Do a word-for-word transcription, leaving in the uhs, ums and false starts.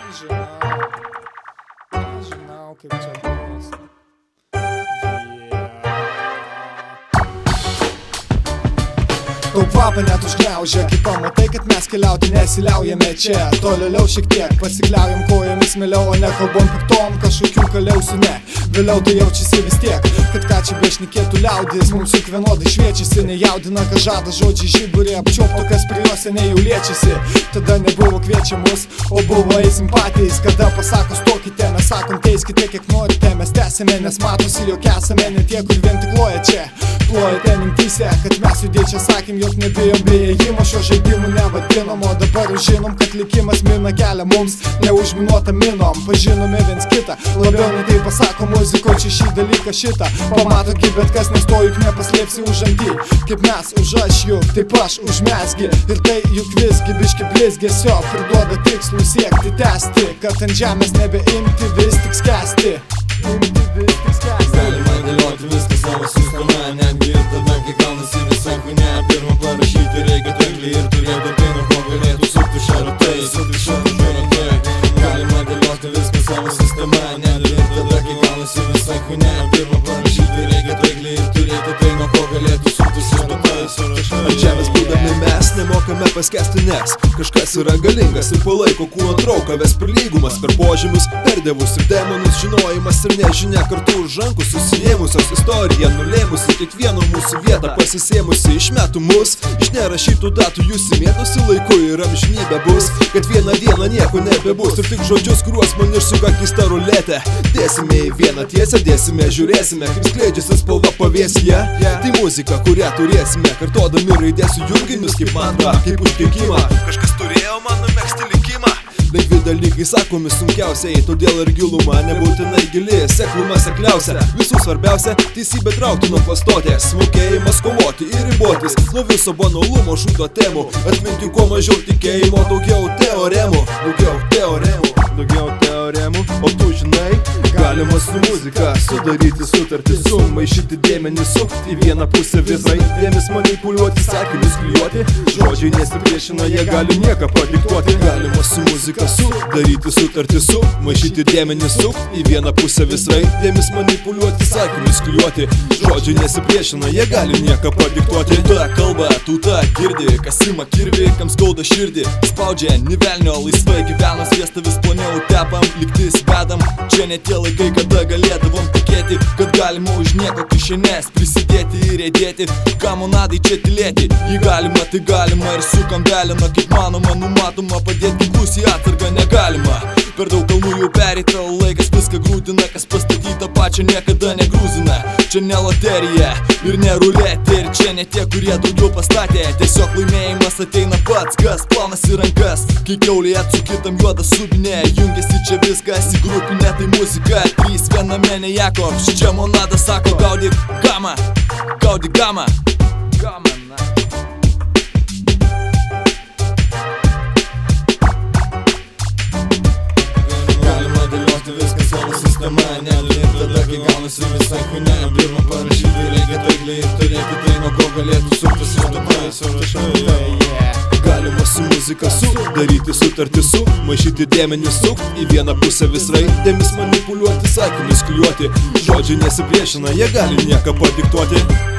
Žinau, žinau, kaip čia bus. Tau kvapą net užgniaužia, kai pamatai, kad mes keliauti nesiliaujame čia. Tolėliau šiek tiek pasikliaujam kojomis mieliau, o ne kalbom piktom kažkokių kaliausių, ne. Vėliau tai jaučiasi vis tiek, kad ką čia bešnekėtų liaudis. Mums juk vienodai šviečiasi, nejaudina, ką žada žodžiai žiburė. Apčioptų, kas prie jo seniai jau liečiasi. Tada nebuvo kviečiamus, o buvo eisim patys. Kada pasako stokite, mes sakom teiskite kiek norite. Mes tęsime, nes matosi, jog esame ne tie, kur vien tik loja čia. Plojate mintyse, kad mes judė čia sakėm, jog nebijom beėjimo, šio žaidimų nevadinom. O dabar jau žinom, kad likimas mina kelią mums, neužminuota minom. Pažinome viens kitą, labiau nei tai pasako muziko, čia šį dalyką šitą pamato gi bet kas, nes to juk nepaslėpsi už antį. Kaip mes už aš juk, taip aš už mesgi. Ir tai juk visgi biški blizgesio priduoda tikslų siekti, tęsti, kad ant žemės nebeimti, vis tik skęsti. Imti vis tik skęsti. Galima dėlioti viską savo sistema, netgi ir tada, kai gaunasi visai kūne. Pirmą parašyti reikia teklį ir turėti tai, nuo ko galėtų sukti šaratai, sukti šaratai. Galima dėlioti viską savo sistema, netgi ir tada, kai gaunasi visai kūne. Pirmą parašyti reikia teklį ir turėti tai, nuo ko galėtų sukti šaratai, sukti šaratai. Ant žemės būdami mes nemokame paskęsti, nes kažkas yra galingas ir palaiko kūno trauką, ves per lygumas, per požymius, per dievus ir demonus. Žinojimas ir nežinia kartu už rankų susijėmusios, istorija nulėmusi kiekvieno mūsų vietą, pasisėmusi iš metų mus, iš nerašytų datų jūs įmėtusi laiku ir amžinybė bus, kad vieną dieną nieko nebebus. Ir tik žodžius, kuriuos man išsuka keista ruletė, dėsime į vieną tiesę, dėsime, žiūrėsime, kaip skleidžiasi spalva pavėsyje. Tai muzika, kurią turėsime, kartodami raidėsiu junginius kaip mantrą, kaip užkeikimą. Kažkas turėjo man numegzti likimą. Lengvi dalykai sakomi sunkiausiai, todėl ir giluma nebūtinai gili, sekluma sekliausia. Visų svarbiausia, teisybė traukti nuo klastotės, mokėjimas kovoti ir ribotis nuo viso banalumo žudo temų. Atminti kuo mažiau tikėjimo, daugiau teoremų, daugiau teoremų, daugiau teoremų. O tu žinai, galima su muzika sudaryti sutartį, sumaišyti dėmenį, sukti į vieną pusę visai, dėmes manipuliuoti, sakinius klijuoti. Žodžiai nesipriešina, jie gali nieką padiktuoti. Galima su muzika sudaryti sutartį, sumaišyti dėmenį, sukti į vieną pusę visai, dėmes manipuliuoti, sakinius klijuoti. Žodžiai nesipriešina, jie gali nieką padiktuoti. Ta kalba, tauta girdi, kas ima kirvi, kam skauda širdį, spaudžia nivelnio, laisvai gyvena, sviestą vis ploniau tepam, lygtis vedam. Čia ne tie laikai, kada galėdavom tikėti, kad galima už nieko kišenės prisidėti ir įdėti. Kamonadai čia tylėti, jį galima, tai galima ir sukam veliną, kaip manoma, numatoma, padėti ginklus į atsargą negalima. Per daug kalnų jau perėta, laikas viską grūdina, kas pastatyta pačia niekada negrūzina. Čia ne loterija ir ne ruletė, ir čia ne tie, kurie daugiau pastatė. Tiesiog laimėjimas ateina pats, kas planas į rankas. Kai kiaulė atsukitam juodą subinę, jungiasi čia viskas į grupinę, tai muzika. Trys viename ne Jakovs, čia monada sako gaudyk gamą, gaudyk gamą. Gamą, na. Viską savo sistema, netgi ir tada, kai gaunasi visai kūne. Pirmą parašyti reikia taiklį ir turėti tai, nuo ko galėtų suktis šaratai. Galima su muzika sudaryti sutartį, sumaišyti dėmenį, sukti į vieną pusę vis raidėmis manipuliuoti, sakinius klijuoti. Žodžiai nesipriešina, jie gali nieką padiktuoti.